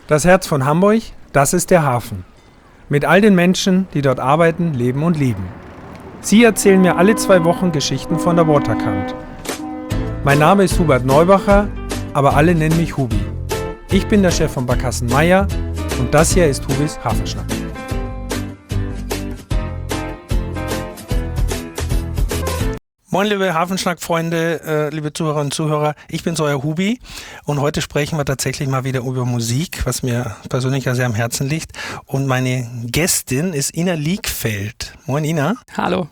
Das Herz von Hamburg, das ist der Hafen. Mit all den Menschen, die dort arbeiten, leben und lieben. Sie erzählen mir alle 2 Wochen Geschichten von der Waterkant. Mein Name ist Hubert Neubacher, aber alle nennen mich Hubi. Ich bin der Chef von Barkassen Meier und das hier ist Hubis Hafenschnack. Moin liebe Hafenschnack-Freunde, liebe Zuhörerinnen und Zuhörer, ich bin's, euer Hubi und heute sprechen wir tatsächlich mal wieder über Musik, was mir persönlich ja sehr am Herzen liegt, und meine Gästin ist Ina Liegfeld. Moin Ina. Hallo.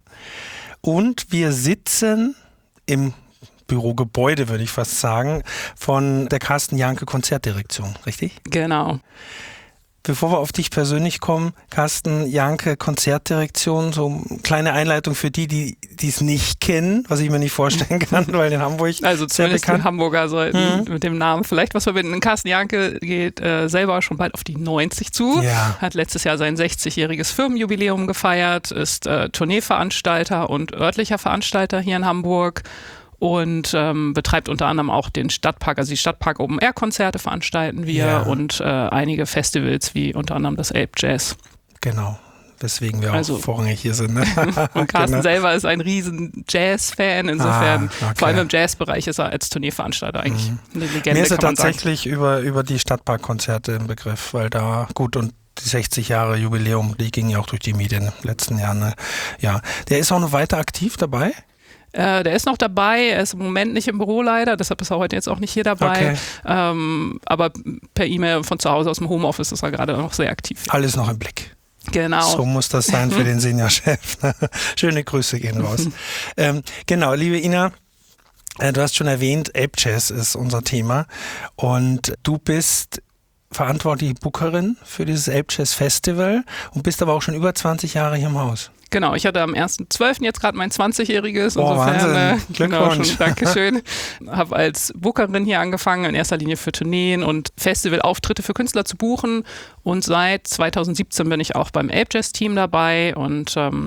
Und wir sitzen im Bürogebäude, würde ich fast sagen, von der Carsten Jahnke Konzertdirektion, richtig? Genau. Bevor wir auf dich persönlich kommen, Carsten Jahnke Konzertdirektion, so eine kleine Einleitung für die es nicht kennen, was ich mir nicht vorstellen kann, weil in Hamburg also sehr zumindest bekannt. die Hamburger sollten mit dem Namen vielleicht was verbinden. Carsten Jahnke geht selber schon bald auf die 90 zu, hat letztes Jahr sein 60-jähriges Firmenjubiläum gefeiert, ist Tourneeveranstalter und örtlicher Veranstalter hier in Hamburg. Und betreibt unter anderem auch den Stadtpark, also die Stadtpark Open Air Konzerte veranstalten wir und einige Festivals wie unter anderem das Elb Jazz. Genau, weswegen wir auch vorrangig hier sind. Ne? Und Carsten selber ist ein riesen Jazz-Fan, insofern vor allem im Jazzbereich ist er als Tourneeveranstalter eigentlich eine Legende. Mir ist er tatsächlich über die Stadtpark-Konzerte im Begriff, weil da gut und die 60 Jahre Jubiläum, die ging ja auch durch die Medien in den letzten Jahren. Ne? Ja, der ist auch noch weiter aktiv dabei? Der ist noch dabei, er ist im Moment nicht im Büro leider, deshalb ist er heute jetzt auch nicht hier dabei. Okay. Aber per E-Mail von zu Hause aus dem Homeoffice ist er gerade noch sehr aktiv. Alles noch im Blick. Genau. So muss das sein für den Seniorchef. Schöne Grüße gehen raus. Genau, liebe Ina, du hast schon erwähnt, Elb Jazz ist unser Thema und du bist verantwortliche Bookerin für dieses Elb Jazz Festival und bist aber auch schon über 20 Jahre hier im Haus. Genau, ich hatte am 1.12. jetzt gerade mein 20-jähriges. Insofern, Glückwunsch. Dankeschön. Habe als Bookerin hier angefangen, in erster Linie für Tourneen und Festivalauftritte für Künstler zu buchen. Und seit 2017 bin ich auch beim Elb Jazz Team dabei und habe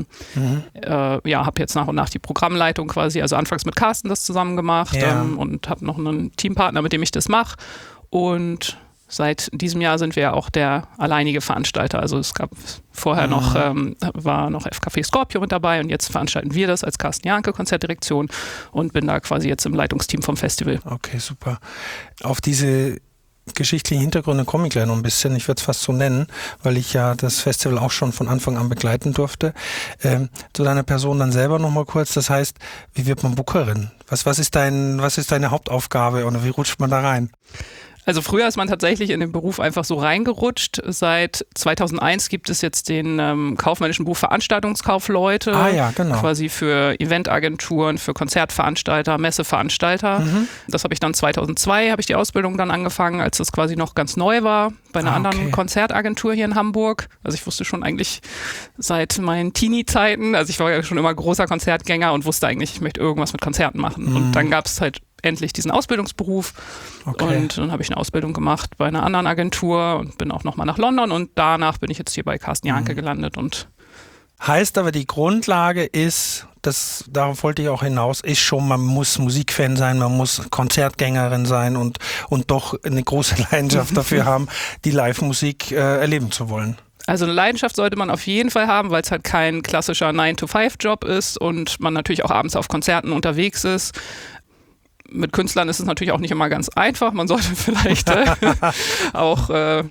jetzt nach und nach die Programmleitung quasi, also anfangs mit Carsten das zusammen gemacht und habe noch einen Teampartner, mit dem ich das mache. Und seit diesem Jahr sind wir ja auch der alleinige Veranstalter. Also es gab vorher war noch FKF Scorpio mit dabei und jetzt veranstalten wir das als Carsten Jahnke Konzertdirektion und bin da quasi jetzt im Leitungsteam vom Festival. Okay, super. Auf diese geschichtlichen Hintergründe komme ich gleich noch ein bisschen. Ich würde es fast so nennen, weil ich ja das Festival auch schon von Anfang an begleiten durfte. Zu deiner Person dann selber nochmal kurz. Das heißt, wie wird man Bookerin? Was ist deine Hauptaufgabe oder wie rutscht man da rein? Also früher ist man tatsächlich in den Beruf einfach so reingerutscht. Seit 2001 gibt es jetzt den kaufmännischen Beruf Veranstaltungskaufleute, quasi für Eventagenturen, für Konzertveranstalter, Messeveranstalter. Das habe ich dann 2002, habe ich die Ausbildung dann angefangen, als das quasi noch ganz neu war, bei einer anderen Konzertagentur hier in Hamburg. Also ich wusste schon eigentlich seit meinen Teenie-Zeiten, also ich war ja schon immer großer Konzertgänger und wusste eigentlich, ich möchte irgendwas mit Konzerten machen. Und dann gab es halt endlich diesen Ausbildungsberuf und dann habe ich eine Ausbildung gemacht bei einer anderen Agentur und bin auch nochmal nach London und danach bin ich jetzt hier bei Carsten Jahnke gelandet. Und heißt aber, die Grundlage ist, darauf wollte ich auch hinaus, ist schon, man muss Musikfan sein, man muss Konzertgängerin sein und doch eine große Leidenschaft dafür haben, die Live-Musik erleben zu wollen. Also eine Leidenschaft sollte man auf jeden Fall haben, weil es halt kein klassischer 9-to-5-Job ist und man natürlich auch abends auf Konzerten unterwegs ist. Mit Künstlern ist es natürlich auch nicht immer ganz einfach. Man sollte vielleicht auch,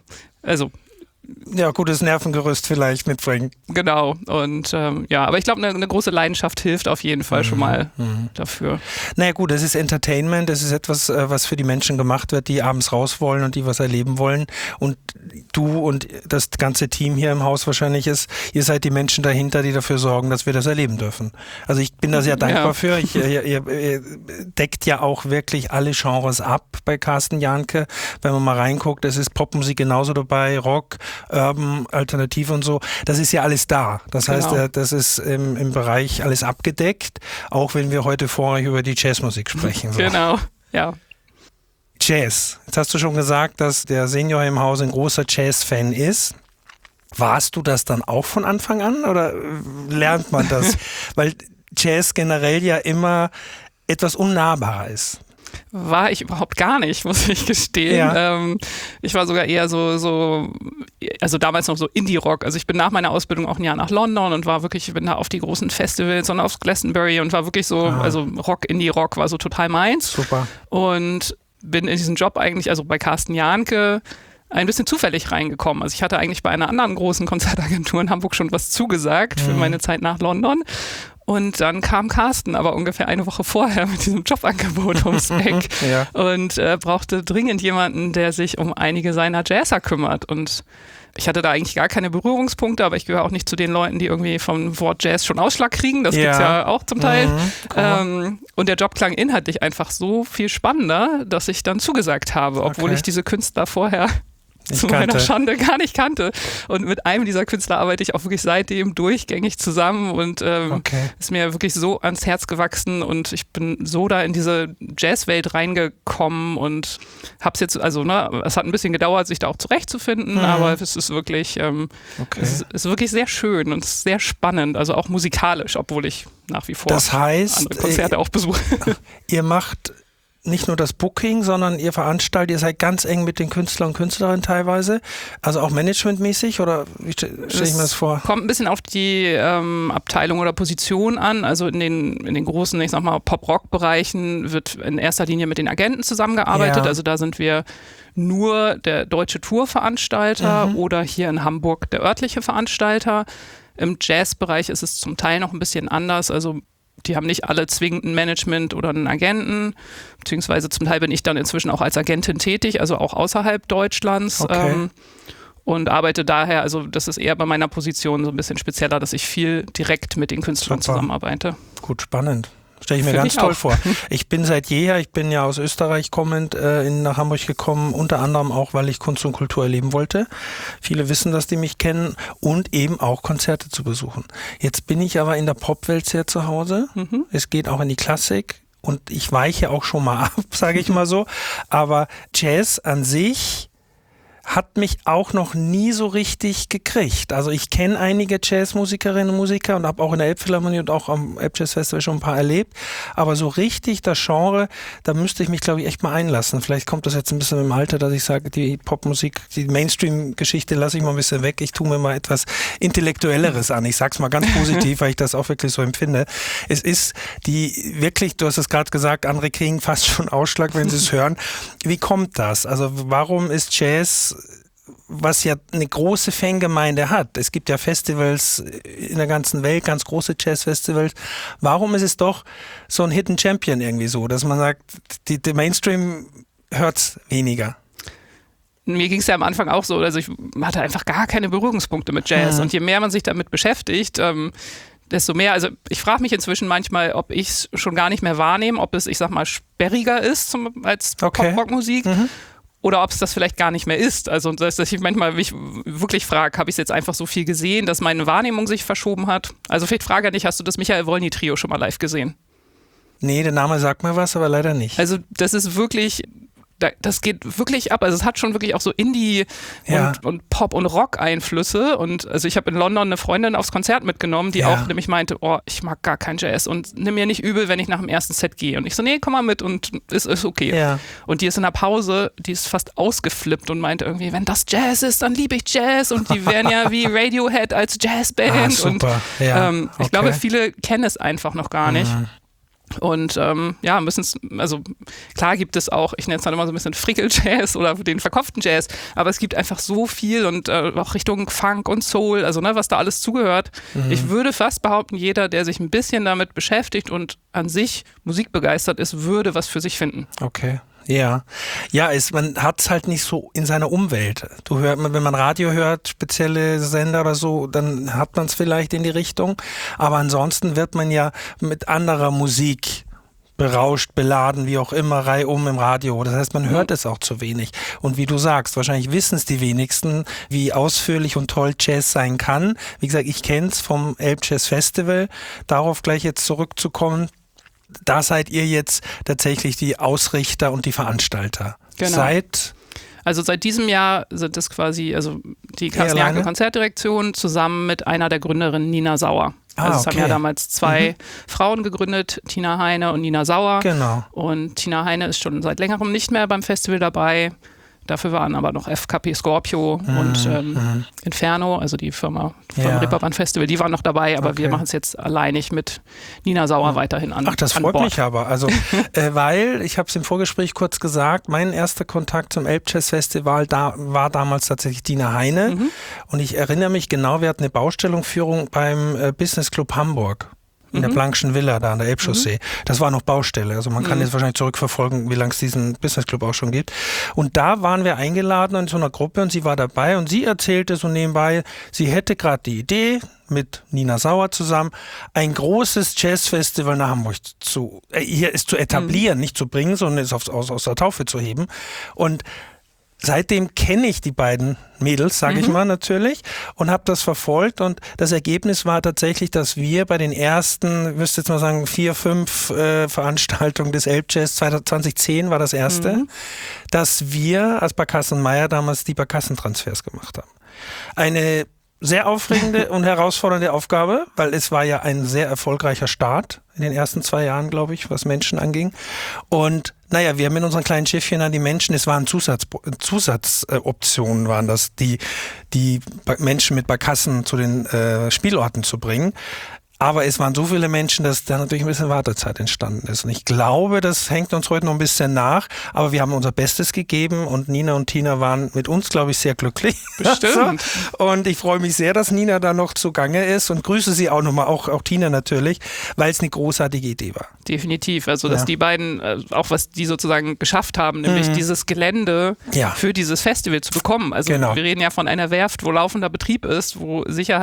gutes Nervengerüst vielleicht mitbringen. Genau. Und aber ich glaube, eine große Leidenschaft hilft auf jeden Fall schon mal dafür. Naja gut, das ist Entertainment, das ist etwas, was für die Menschen gemacht wird, die abends raus wollen und die was erleben wollen. Und du und das ganze Team hier im Haus wahrscheinlich ihr seid die Menschen dahinter, die dafür sorgen, dass wir das erleben dürfen. Also ich bin da sehr dankbar für. Ihr deckt ja auch wirklich alle Genres ab bei Carsten Jahnke. Wenn man mal reinguckt, es ist Popmusik genauso dabei, Rock, Urban, Alternative und so. Das ist ja alles da. Das heißt, das ist im Bereich alles abgedeckt, auch wenn wir heute vorrangig über die Jazzmusik sprechen. So. Genau, ja. Jazz. Jetzt hast du schon gesagt, dass der Senior im Haus ein großer Jazz-Fan ist. Warst du das dann auch von Anfang an oder lernt man das? Weil Jazz generell ja immer etwas unnahbarer ist. War ich überhaupt gar nicht, muss ich gestehen. Ja. Ich war sogar eher also damals noch so Indie-Rock. Also ich bin nach meiner Ausbildung auch ein Jahr nach London und bin da auf die großen Festivals und aufs Glastonbury und war wirklich so, also Rock, Indie-Rock war so total meins. Super. Und bin in diesen Job eigentlich, also bei Carsten Jahnke, ein bisschen zufällig reingekommen. Also ich hatte eigentlich bei einer anderen großen Konzertagentur in Hamburg schon was zugesagt für meine Zeit nach London. Und dann kam Carsten aber ungefähr eine Woche vorher mit diesem Jobangebot ums Eck Ja. und brauchte dringend jemanden, der sich um einige seiner Jazzer kümmert. Und ich hatte da eigentlich gar keine Berührungspunkte, aber ich gehöre auch nicht zu den Leuten, die irgendwie vom Wort Jazz schon Ausschlag kriegen. Das gibt's ja auch zum Teil. Und der Job klang inhaltlich einfach so viel spannender, dass ich dann zugesagt habe, obwohl ich diese Künstler vorher zu meiner Schande gar nicht kannte. Und mit einem dieser Künstler arbeite ich auch wirklich seitdem durchgängig zusammen und ist mir wirklich so ans Herz gewachsen und ich bin so da in diese Jazzwelt reingekommen und hab's jetzt, also es hat ein bisschen gedauert, sich da auch zurechtzufinden, aber es ist wirklich, es ist wirklich sehr schön und sehr spannend, also auch musikalisch, obwohl ich nach wie vor andere Konzerte auch besuche. Ihr macht nicht nur das Booking, sondern ihr seid ganz eng mit den Künstlern und Künstlerinnen teilweise, also auch managementmäßig oder wie stelle ich mir das vor? Kommt ein bisschen auf die Abteilung oder Position an, also in den großen, ich sag mal, Pop-Rock-Bereichen wird in erster Linie mit den Agenten zusammengearbeitet, also da sind wir nur der deutsche Tourveranstalter oder hier in Hamburg der örtliche Veranstalter. Im Jazzbereich ist es zum Teil noch ein bisschen anders, also die haben nicht alle zwingend ein Management oder einen Agenten, beziehungsweise zum Teil bin ich dann inzwischen auch als Agentin tätig, also auch außerhalb Deutschlands und arbeite daher, also das ist eher bei meiner Position so ein bisschen spezieller, dass ich viel direkt mit den Künstlern zusammenarbeite. Gut, spannend. Stelle ich mir ganz toll vor. Ich bin seit jeher, ich bin ja aus Österreich kommend nach Hamburg gekommen, unter anderem auch, weil ich Kunst und Kultur erleben wollte. Viele wissen, dass die mich kennen und eben auch Konzerte zu besuchen. Jetzt bin ich aber in der Popwelt sehr zu Hause. Es geht auch in die Klassik und ich weiche auch schon mal ab, sage ich mal so. Aber Jazz an sich hat mich auch noch nie so richtig gekriegt. Also ich kenne einige Jazzmusikerinnen und Musiker und habe auch in der Elbphilharmonie und auch am Elbjazz-Festival schon ein paar erlebt. Aber so richtig das Genre, da müsste ich mich, glaube ich, echt mal einlassen. Vielleicht kommt das jetzt ein bisschen im Alter, dass ich sage, die Popmusik, die Mainstream-Geschichte lasse ich mal ein bisschen weg. Ich tue mir mal etwas Intellektuelleres an. Ich sag's mal ganz positiv, weil ich das auch wirklich so empfinde. Es ist wirklich, du hast es gerade gesagt, andere kriegen fast schon Ausschlag, wenn sie es hören. Wie kommt das? Also warum ist Jazz, was ja eine große Fangemeinde hat. Es gibt ja Festivals in der ganzen Welt, ganz große Jazzfestivals. Warum ist es doch so ein Hidden Champion irgendwie so, dass man sagt, die Mainstream hört's weniger? Mir ging es ja am Anfang auch so, also ich hatte einfach gar keine Berührungspunkte mit Jazz und je mehr man sich damit beschäftigt, desto mehr, also ich frage mich inzwischen manchmal, ob ich es schon gar nicht mehr wahrnehme, ob es, ich sag mal, sperriger ist als Pop-Rock-Musik. Oder ob es das vielleicht gar nicht mehr ist. Also, dass ich manchmal mich wirklich frage, habe ich es jetzt einfach so viel gesehen, dass meine Wahrnehmung sich verschoben hat? Also, vielleicht frage ich, hast du das Michael Wolny-Trio schon mal live gesehen? Nee, der Name sagt mir was, aber leider nicht. Also, das ist wirklich, das geht wirklich ab. Also, es hat schon wirklich auch so Indie- und Pop- und Rock-Einflüsse. Und also, ich habe in London eine Freundin aufs Konzert mitgenommen, die auch nämlich meinte, oh, ich mag gar kein Jazz und nimm mir nicht übel, wenn ich nach dem ersten Set gehe. Und ich so, nee, komm mal mit und ist okay. Ja. Und die ist in der Pause, die ist fast ausgeflippt und meinte irgendwie, wenn das Jazz ist, dann liebe ich Jazz. Und die wären ja wie Radiohead als Jazzband. Super. Und ich glaube, viele kennen es einfach noch gar nicht. Und müssen es, also klar gibt es auch, ich nenne es dann immer so ein bisschen Frickel-Jazz oder den verkopften Jazz, aber es gibt einfach so viel und auch Richtung Funk und Soul, also was da alles zugehört. Ich würde fast behaupten, jeder, der sich ein bisschen damit beschäftigt und an sich musikbegeistert ist, würde was für sich finden. Okay. Ja, man hat es halt nicht so in seiner Umwelt. Wenn man Radio hört, spezielle Sender oder so, dann hat man es vielleicht in die Richtung. Aber ansonsten wird man ja mit anderer Musik berauscht, beladen, wie auch immer, reihum im Radio. Das heißt, man hört es auch zu wenig. Und wie du sagst, wahrscheinlich wissen es die wenigsten, wie ausführlich und toll Jazz sein kann. Wie gesagt, ich kenne es vom Elbjazz-Festival. Darauf gleich jetzt zurückzukommen. Da seid ihr jetzt tatsächlich die Ausrichter und die Veranstalter. Genau. Seit diesem Jahr sind es quasi, also die Carsten Jahnke Konzertdirektion zusammen mit einer der Gründerinnen, Nina Sauer. Also es haben ja damals zwei Frauen gegründet, Tina Heine und Nina Sauer. Genau. Und Tina Heine ist schon seit längerem nicht mehr beim Festival dabei. Dafür waren aber noch FKP Scorpio und Inferno, also die Firma vom Reeperbahn Festival, die waren noch dabei, aber wir machen es jetzt alleinig mit Nina Sauer weiterhin an. Ach, das freut mich aber. Also, weil, ich habe es im Vorgespräch kurz gesagt, mein erster Kontakt zum Elbjazz Festival war damals tatsächlich Tina Heine. Und ich erinnere mich genau, wir hatten eine Baustellungsführung beim Business Club Hamburg. In der Blankschen Villa da an der Elbchaussee. Das war noch Baustelle. Also man kann jetzt wahrscheinlich zurückverfolgen, wie lange es diesen Business Club auch schon gibt. Und da waren wir eingeladen in so einer Gruppe und sie war dabei und sie erzählte so nebenbei, sie hätte gerade die Idee, mit Nina Sauer zusammen, ein großes Jazzfestival nach Hamburg zu etablieren, nicht zu bringen, sondern es aus der Taufe zu heben. Und seitdem kenne ich die beiden Mädels, sage ich mal natürlich, und habe das verfolgt und das Ergebnis war tatsächlich, dass wir bei den ersten, ich müsste jetzt mal sagen 4, 5 Veranstaltungen des Elbjazz, 2010 war das erste, dass wir als Barkassen Meier damals die Barkassen-Transfers gemacht haben. Eine sehr aufregende und herausfordernde Aufgabe, weil es war ja ein sehr erfolgreicher Start in den ersten 2 Jahren, glaube ich, was Menschen anging. Und naja, wir haben in unseren kleinen Schiffchen an die Menschen, es waren Zusatzoptionen, waren das, die Menschen mit Barkassen zu den Spielorten zu bringen. Aber es waren so viele Menschen, dass da natürlich ein bisschen Wartezeit entstanden ist. Und ich glaube, das hängt uns heute noch ein bisschen nach. Aber wir haben unser Bestes gegeben und Nina und Tina waren mit uns, glaube ich, sehr glücklich. Bestimmt. Und ich freue mich sehr, dass Nina da noch zugange ist und grüße sie auch nochmal, auch Tina natürlich, weil es eine großartige Idee war. Definitiv. Also, dass die beiden, auch was die sozusagen geschafft haben, nämlich dieses Gelände für dieses Festival zu bekommen. Also, wir reden ja von einer Werft, wo laufender Betrieb ist, wo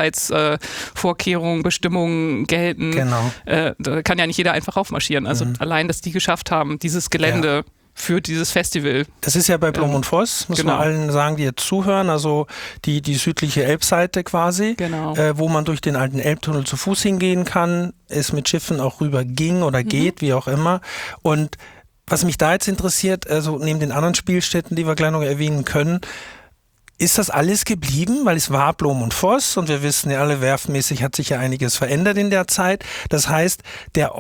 Sicherheitsvorkehrungen, Bestimmungen gelten. Genau. Da kann ja nicht jeder einfach aufmarschieren. Also, allein, dass die geschafft haben, dieses Gelände für dieses Festival. Das ist ja bei Blom und Voss, muss man allen sagen, die jetzt zuhören, also die südliche Elbseite quasi, wo man durch den alten Elbtunnel zu Fuß hingehen kann, es mit Schiffen auch rüber ging oder geht, wie auch immer. Und was mich da jetzt interessiert, also neben den anderen Spielstätten, die wir gleich noch erwähnen können, ist das alles geblieben? Weil es war Blom und Voss und wir wissen ja alle, werftmäßig hat sich ja einiges verändert in der Zeit. Das heißt, der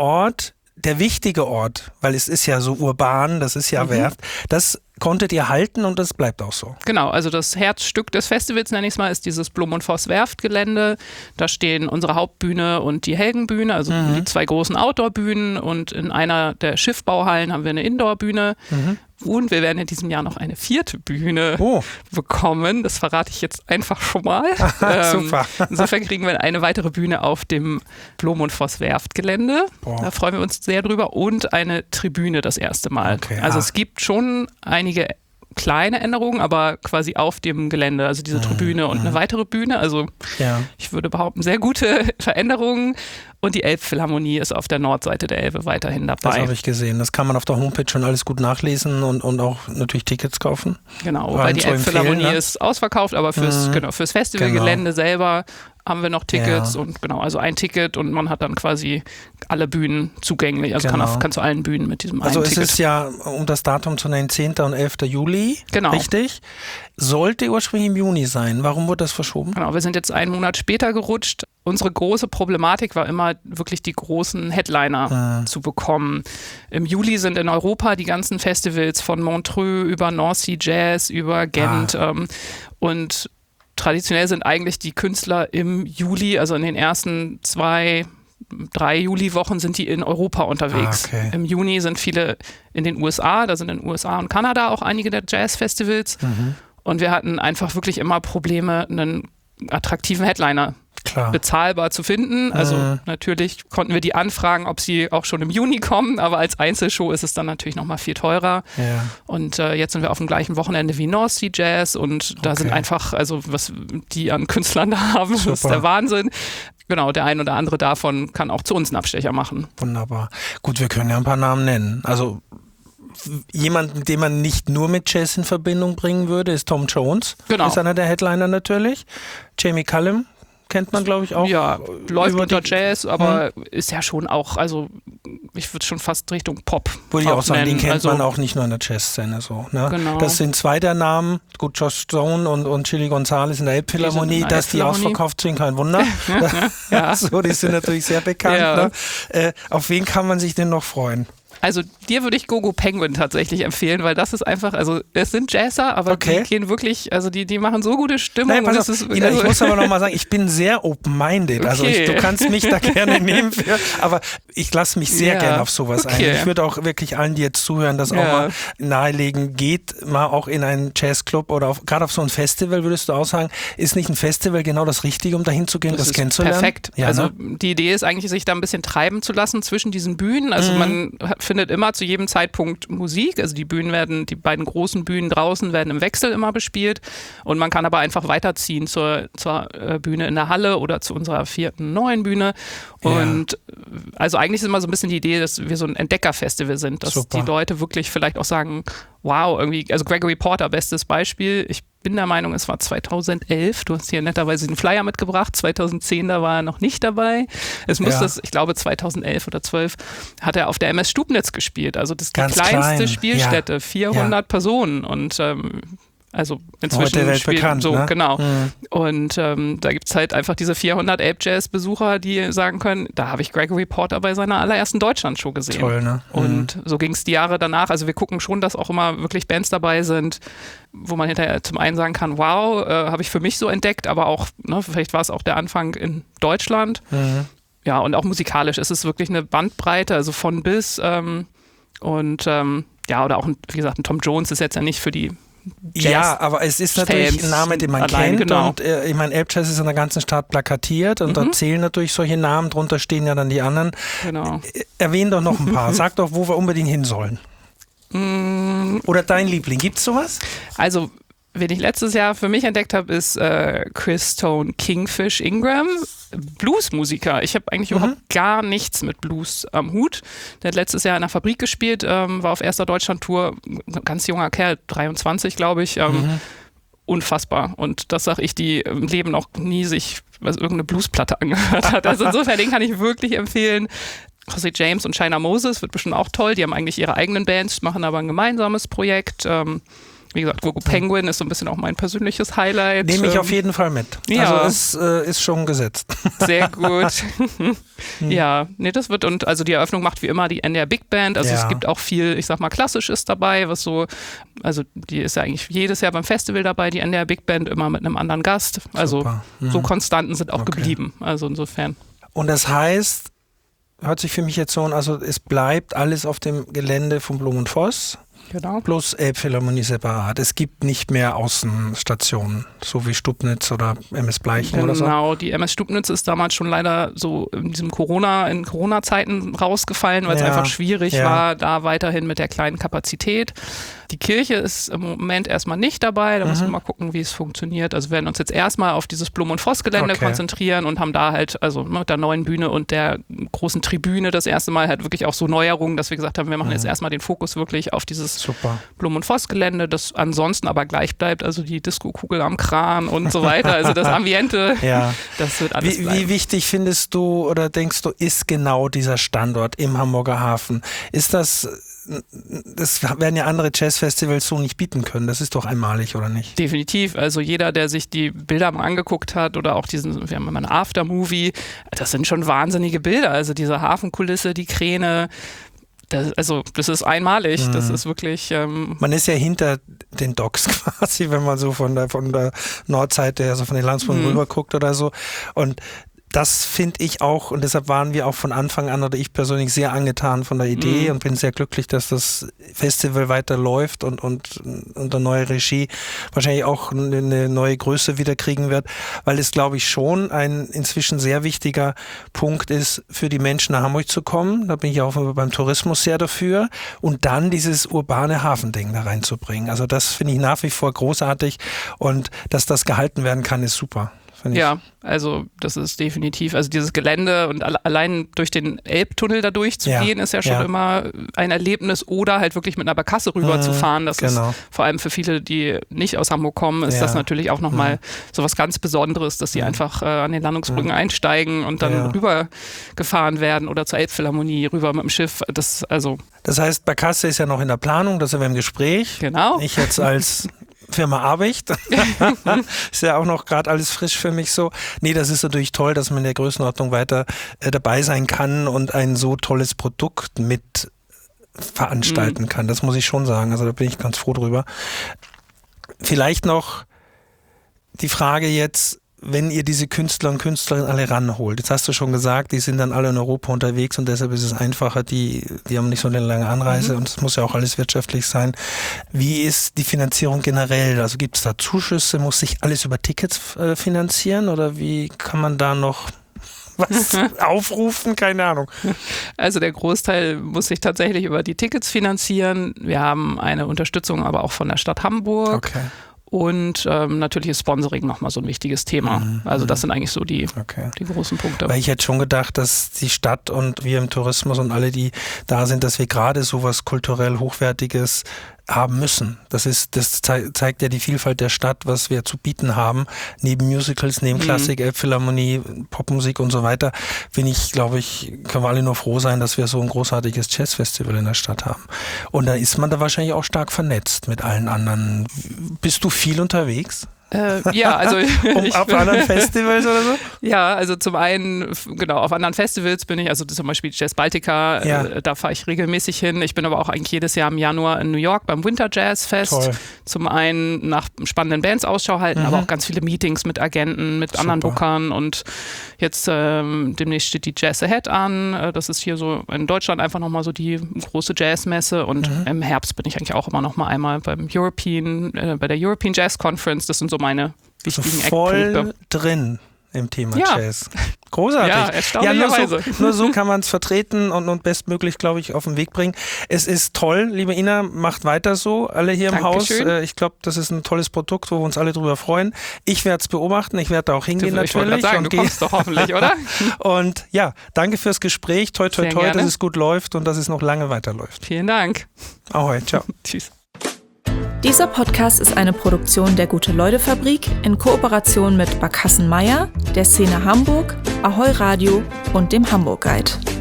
wichtige Ort, weil es ist ja so urban, das ist ja Werft, das konntet ihr halten und das bleibt auch so. Genau, also das Herzstück des Festivals, nenne ich es mal, ist dieses Blom und Voss Werftgelände. Da stehen unsere Hauptbühne und die Helgenbühne, also die 2 großen Outdoor-Bühnen und in einer der Schiffbauhallen haben wir eine Indoor-Bühne. Und wir werden in diesem Jahr noch eine 4. Bühne bekommen. Das verrate ich jetzt einfach schon mal. Super. Insofern kriegen wir eine weitere Bühne auf dem Blom und Voss Werftgelände. Da freuen wir uns sehr drüber. Und eine Tribüne das erste Mal. Okay, also es gibt schon einige kleine Änderungen, aber quasi auf dem Gelände, also diese Tribüne und eine weitere Bühne. Also ich würde behaupten, sehr gute Veränderungen. Und die Elbphilharmonie ist auf der Nordseite der Elbe weiterhin dabei. Das habe ich gesehen. Das kann man auf der Homepage schon alles gut nachlesen und auch natürlich Tickets kaufen. Genau, weil die Elbphilharmonie ist ausverkauft, aber fürs Festivalgelände selber haben wir noch Tickets und also ein Ticket und man hat dann quasi alle Bühnen zugänglich. Also kann zu allen Bühnen mit diesem einen Ticket. Also es ist ja, um das Datum zu nennen, 10. und 11. Juli, richtig? Sollte ursprünglich im Juni sein. Warum wurde das verschoben? Genau, wir sind jetzt einen Monat später gerutscht. Unsere große Problematik war immer wirklich die großen Headliner zu bekommen. Im Juli sind in Europa die ganzen Festivals von Montreux über North Sea Jazz, über Gent und traditionell sind eigentlich die Künstler im Juli, also in den ersten 2, 3 Juliwochen sind die in Europa unterwegs. Im Juni sind viele in den USA, da sind in den USA und Kanada auch einige der Jazz-Festivals. Und wir hatten einfach wirklich immer Probleme, einen attraktiven Headliner bezahlbar zu finden. Also natürlich konnten wir die anfragen, ob sie auch schon im Juni kommen, aber als Einzelshow ist es dann natürlich nochmal viel teurer. Und jetzt sind wir auf dem gleichen Wochenende wie North Sea Jazz und da sind einfach, also was die an Künstlern da haben, das ist der Wahnsinn. Genau, der ein oder andere davon kann auch zu uns einen Abstecher machen. Wunderbar. Gut, wir können ja ein paar Namen nennen. Also jemanden, den man nicht nur mit Jazz in Verbindung bringen würde, ist Tom Jones. Genau. Ist einer der Headliner natürlich. Jamie Cullum kennt man, glaube ich, auch. Ja, läuft unter Jazz, aber ist ja schon auch, also ich würde schon fast Richtung Pop würde ich auch sagen, den kennt also, man auch nicht nur in der Jazzszene so. Ne? Genau. Das sind zwei der Namen, gut, Josh Stone und Chili Gonzales in der Elbphilharmonie, dass die ausverkauft sind, kein Wunder. Ja. So, die sind natürlich sehr bekannt. Ja. Ne? Auf wen kann man sich denn noch freuen? Also dir würde ich Gogo Penguin tatsächlich empfehlen, weil das ist einfach, also es sind Jazzer, aber die gehen wirklich, also die machen so gute Stimmung. Nein, pass auf, Ina, ich muss aber noch mal sagen, ich bin sehr open-minded. Okay. Also du kannst mich da gerne nehmen für, aber ich lasse mich sehr gerne auf sowas ein. Ich würde auch wirklich allen, die jetzt zuhören, das auch mal nahelegen, geht mal auch in einen Jazzclub oder gerade auf so ein Festival, würdest du auch sagen, ist nicht ein Festival genau das Richtige, um dahin zu gehen, das kennenzulernen? Perfekt. Ja, also die Idee ist eigentlich, sich da ein bisschen treiben zu lassen zwischen diesen Bühnen. Also man findet immer zu jedem Zeitpunkt Musik, also die beiden großen Bühnen draußen werden im Wechsel immer bespielt und man kann aber einfach weiterziehen zur Bühne in der Halle oder zu unserer 4. neuen Bühne und also eigentlich ist immer so ein bisschen die Idee, dass wir so ein Entdeckerfestival sind, dass die Leute wirklich vielleicht auch sagen, wow, irgendwie, also Gregory Porter, bestes Beispiel, ich bin der Meinung, es war 2011, du hast hier netterweise den Flyer mitgebracht, 2010, da war er noch nicht dabei. Es muss ich glaube 2011 oder 12, hat er auf der MS Stubnitz gespielt, also das ist die kleinste Spielstätte, 400 Personen und also inzwischen weltbekannt, so, ne? Genau. Und da gibt es halt einfach diese 400 Elb-Jazz-Besucher, die sagen können, da habe ich Gregory Porter bei seiner allerersten Deutschland-Show gesehen. Toll, ne? Und so ging es die Jahre danach. Also wir gucken schon, dass auch immer wirklich Bands dabei sind, wo man hinterher zum einen sagen kann, wow, habe ich für mich so entdeckt, aber auch, ne, vielleicht war es auch der Anfang in Deutschland. Ja, und auch musikalisch ist es wirklich eine Bandbreite, also von bis oder auch, wie gesagt, ein Tom Jones ist jetzt ja nicht für die Jazz aber es ist natürlich ein Name, den man kennt. Genau. Und ich meine, Elbjazz ist in der ganzen Stadt plakatiert und da zählen natürlich solche Namen, drunter stehen ja dann die anderen. Genau. Erwähn doch noch ein paar. Sag doch, wo wir unbedingt hin sollen. Oder dein Liebling. Gibt's sowas? Also, wen ich letztes Jahr für mich entdeckt habe, ist Chris Tone Kingfish Ingram, Bluesmusiker. Ich habe eigentlich überhaupt gar nichts mit Blues am Hut. Der hat letztes Jahr in der Fabrik gespielt, war auf erster Deutschland-Tour, ganz junger Kerl, 23 glaube ich, unfassbar. Und das sage ich, die im Leben noch nie sich irgendeine Bluesplatte angehört hat. Also insofern, den kann ich wirklich empfehlen. Jose James und China Moses wird bestimmt auch toll. Die haben eigentlich ihre eigenen Bands, machen aber ein gemeinsames Projekt. Wie gesagt, Gogo Penguin ist so ein bisschen auch mein persönliches Highlight. Nehme ich auf jeden Fall mit. Ja. Also es ist schon gesetzt. Sehr gut. Ja, nee, das wird, und also die Eröffnung macht wie immer die NDR Big Band. Also es gibt auch viel, ich sag mal, Klassisches dabei, was so, also die ist ja eigentlich jedes Jahr beim Festival dabei, die NDR Big Band, immer mit einem anderen Gast. Also so Konstanten sind auch geblieben. Also insofern. Und das heißt, hört sich für mich jetzt so an, also es bleibt alles auf dem Gelände von Blum und Voss. Genau. Plus Elbphilharmonie separat. Es gibt nicht mehr Außenstationen, so wie Stubnitz oder MS Bleichen oder so. Genau, die MS Stubnitz ist damals schon leider so in Corona-Zeiten rausgefallen, weil es einfach schwierig war, da weiterhin mit der kleinen Kapazität. Die Kirche ist im Moment erstmal nicht dabei, da müssen wir mal gucken, wie es funktioniert. Also wir werden uns jetzt erstmal auf dieses Blum- und Voss-Gelände konzentrieren und haben da halt, also mit der neuen Bühne und der großen Tribüne das erste Mal halt wirklich auch so Neuerungen, dass wir gesagt haben, wir machen jetzt erstmal den Fokus wirklich auf dieses Blum- und Voss-Gelände, das ansonsten aber gleich bleibt, also die Disco-Kugel am Kran und so weiter, also das Ambiente, das wird alles bleiben. Wie wichtig findest du oder denkst du, ist genau dieser Standort im Hamburger Hafen? Ist das werden ja andere Jazzfestivals so nicht bieten können. Das ist doch einmalig, oder nicht? Definitiv. Also jeder, der sich die Bilder mal angeguckt hat oder auch wir haben immer einen Aftermovie, das sind schon wahnsinnige Bilder. Also diese Hafenkulisse, die Kräne, das ist einmalig. Das ist wirklich... Man ist ja hinter den Docks quasi, wenn man so von der Nordseite, also von den Landspunkten rüber guckt oder so. Und das finde ich auch, und deshalb waren wir auch von Anfang an, oder ich persönlich, sehr angetan von der Idee und bin sehr glücklich, dass das Festival weiterläuft und unter neue Regie wahrscheinlich auch eine neue Größe wieder kriegen wird, weil es, glaube ich, schon ein inzwischen sehr wichtiger Punkt ist, für die Menschen nach Hamburg zu kommen. Da bin ich auch beim Tourismus sehr dafür. Und dann dieses urbane Hafending da reinzubringen. Also das finde ich nach wie vor großartig, und dass das gehalten werden kann, ist super. Ja, also das ist definitiv, also dieses Gelände und allein durch den Elbtunnel da durchzugehen, ist ja schon immer ein Erlebnis, oder halt wirklich mit einer Barkasse rüber zu fahren. Das ist vor allem für viele, die nicht aus Hamburg kommen, ist das natürlich auch nochmal so was ganz Besonderes, dass die einfach an den Landungsbrücken einsteigen und dann rüber gefahren werden oder zur Elbphilharmonie rüber mit dem Schiff. Das heißt, Barkasse ist ja noch in der Planung, da sind wir im Gespräch. Genau. Ich jetzt als Firma Abicht. Ist ja auch noch gerade alles frisch für mich so. Nee, das ist natürlich toll, dass man in der Größenordnung weiter dabei sein kann und ein so tolles Produkt mit veranstalten kann. Das muss ich schon sagen. Also da bin ich ganz froh drüber. Vielleicht noch die Frage jetzt, wenn ihr diese Künstler und Künstlerinnen alle ranholt. Jetzt hast du schon gesagt, die sind dann alle in Europa unterwegs und deshalb ist es einfacher, die haben nicht so eine lange Anreise und es muss ja auch alles wirtschaftlich sein. Wie ist die Finanzierung generell? Also gibt es da Zuschüsse? Muss sich alles über Tickets finanzieren oder wie kann man da noch was aufrufen? Keine Ahnung. Also der Großteil muss sich tatsächlich über die Tickets finanzieren. Wir haben eine Unterstützung aber auch von der Stadt Hamburg. Okay. Und natürlich ist Sponsoring nochmal so ein wichtiges Thema. Also das sind eigentlich so die großen Punkte. Weil ich hätte schon gedacht, dass die Stadt und wir im Tourismus und alle, die da sind, dass wir gerade sowas kulturell Hochwertiges haben müssen. Das zeigt ja die Vielfalt der Stadt, was wir zu bieten haben. Neben Musicals, neben Klassik, Elbphilharmonie, Popmusik und so weiter, können wir alle nur froh sein, dass wir so ein großartiges Jazzfestival in der Stadt haben. Und da ist man da wahrscheinlich auch stark vernetzt mit allen anderen. Bist du viel unterwegs? Ja, also auf anderen Festivals oder so? Ja, also zum einen, genau, auf anderen Festivals bin ich, also zum Beispiel Jazz Baltica, da fahre ich regelmäßig hin. Ich bin aber auch eigentlich jedes Jahr im Januar in New York beim Winter Jazz Fest. Toll. Zum einen nach spannenden Bands Ausschau halten, aber auch ganz viele Meetings mit Agenten, mit anderen Bookern, und jetzt demnächst steht die Jazz Ahead an. Das ist hier so in Deutschland einfach nochmal so die große Jazzmesse, und im Herbst bin ich eigentlich auch immer noch mal einmal bei der European Jazz Conference. Das sind so meine wichtigen Eckpunkte. Voll drin im Thema Jazz. Großartig. Ja, erstaunlicherweise. Nur so kann man es vertreten und bestmöglich, glaube ich, auf den Weg bringen. Es ist toll, liebe Ina, macht weiter so, alle hier im Haus. Ich glaube, das ist ein tolles Produkt, wo wir uns alle drüber freuen. Ich werde es beobachten, ich werde da auch hingehen natürlich. Ich wollte gerade sagen, du kommst doch hoffentlich, oder? Und ja, danke fürs Gespräch. Toi, toi, toi, dass es gut läuft und dass es noch lange weiterläuft. Vielen Dank. Ahoi, ciao. Tschüss. Dieser Podcast ist eine Produktion der Gute-Leute-Fabrik in Kooperation mit Barkassen Meier, der Szene Hamburg, Ahoi Radio und dem Hamburg Guide.